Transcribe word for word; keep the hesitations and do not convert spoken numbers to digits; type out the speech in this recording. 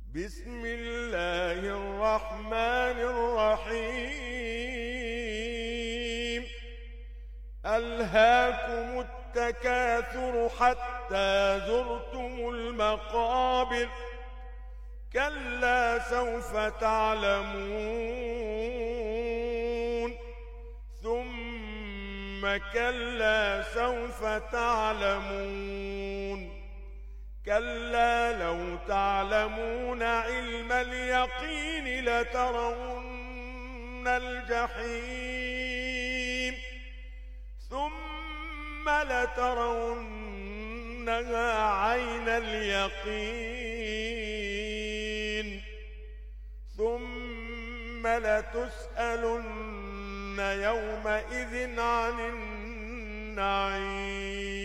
بسم الله الرحمن الرحيم. ألهاكم التكاثر حتى زرتم المقابر، كلا سوف تعلمون ثم كلا سوف تعلمون كلا لو تعلمون علم اليقين لترون الجحيم ثم لترونها عين اليقين ثم لتسألن يومئذ عن النعيم.